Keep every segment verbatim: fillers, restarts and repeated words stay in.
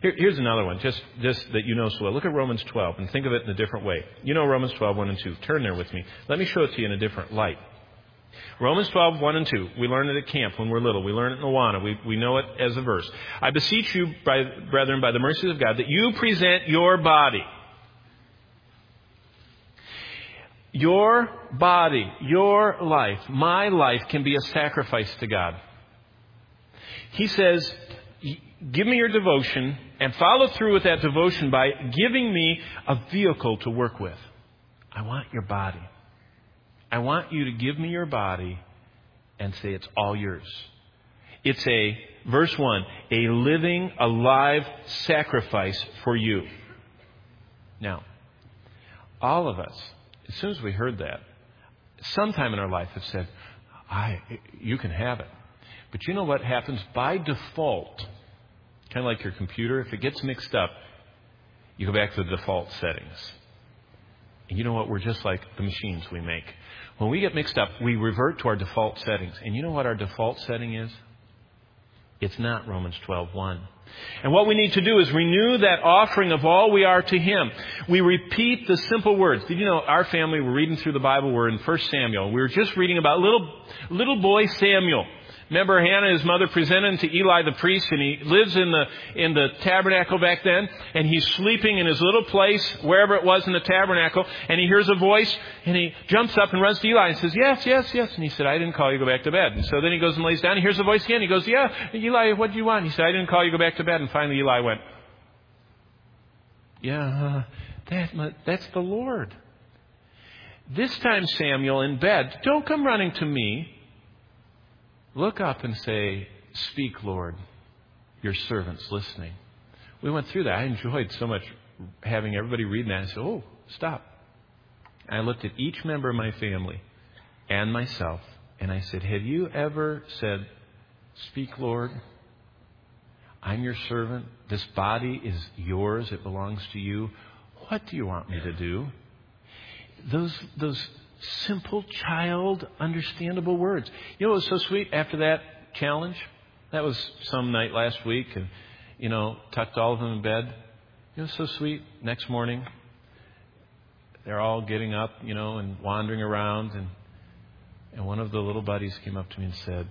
Here, here's another one, just, just that you know so well. Look at Romans twelve and think of it in a different way. You know Romans twelve, one and two. Turn there with me. Let me show it to you in a different light. Romans twelve, one and two. We learn it at camp when we're little. We learn it in Awana. We, we know it as a verse. I beseech you, by, brethren, by the mercies of God, that you present your body. Your body, your life, my life can be a sacrifice to God. He says, give me your devotion and follow through with that devotion by giving me a vehicle to work with. I want your body. I want you to give me your body and say it's all yours. It's a, verse one, a living, alive sacrifice for you. Now, all of us, as soon as we heard that, sometime in our life have said, I, you can have it. But you know what happens? By default, kind of like your computer, if it gets mixed up, you go back to the default settings. And you know what? We're just like the machines we make. When we get mixed up, we revert to our default settings. And you know what our default setting is? It's not Romans twelve one. And what we need to do is renew that offering of all we are to Him. We repeat the simple words. Did you know our family, we're reading through the Bible, we're in First Samuel. We were just reading about little, little boy Samuel. Remember Hannah, his mother, presented him to Eli the priest, and he lives in the in the tabernacle back then, and he's sleeping in his little place, wherever it was in the tabernacle, and he hears a voice, and he jumps up and runs to Eli and says, yes, yes, yes. And he said, I didn't call you, go back to bed. And so then he goes and lays down, he hears the voice again, he goes, yeah, Eli, what do you want? He said, I didn't call you, go back to bed. And finally Eli went, yeah, uh, that, that's the Lord. This time, Samuel, in bed, don't come running to me. Look up and say, speak, Lord, your servant's listening. We went through that. I enjoyed so much having everybody read that. I said, oh, stop. I looked at each member of my family and myself, and I said, have you ever said, speak, Lord, I'm your servant. This body is yours. It belongs to you. What do you want me to do? Those, those simple, child, understandable words. You know what was so sweet after that challenge? That was some night last week, and, you know, tucked all of them in bed. It was so sweet. Next morning, they're all getting up, you know, and wandering around, and and one of the little buddies came up to me and said,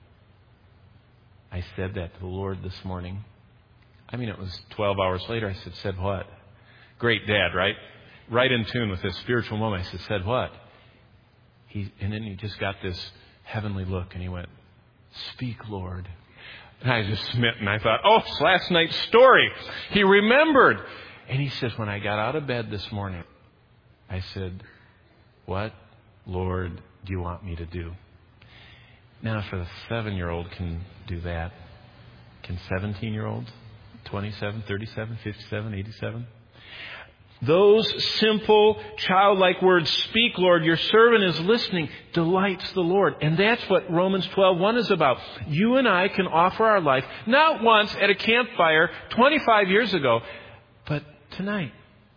I said that to the Lord this morning. I mean, it was twelve hours later. I said, said what? Great dad, right? Right in tune with this spiritual moment. I said, said what? He, and then he just got this heavenly look, and he went, speak, Lord. And I was just smitten. I thought, oh, it's last night's story. He remembered. And he says, when I got out of bed this morning, I said, what, Lord, do you want me to do? Now, if a seven-year-old can do that, can seventeen-year-olds, twenty-seven, thirty-seven, fifty-seven, eighty-seven? Those simple, childlike words, speak, Lord, your servant is listening, delights the Lord. And that's what Romans twelve one is about. You and I can offer our life, not once at a campfire twenty-five years ago, but tonight.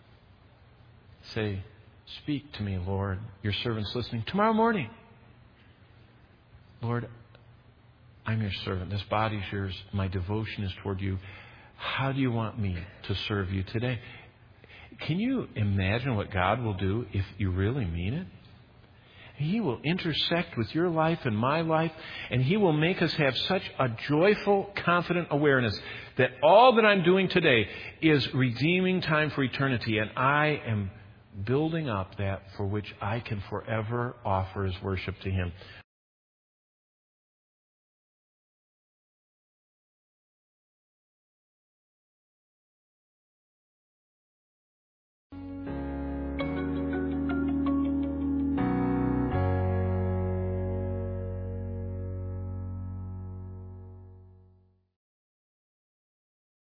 Say, speak to me, Lord, your servant's listening. Tomorrow morning, Lord, I'm your servant. This body is yours. My devotion is toward you. How do you want me to serve you today? Can you imagine what God will do if you really mean it? He will intersect with your life and my life, and He will make us have such a joyful, confident awareness that all that I'm doing today is redeeming time for eternity, and I am building up that for which I can forever offer as worship to Him.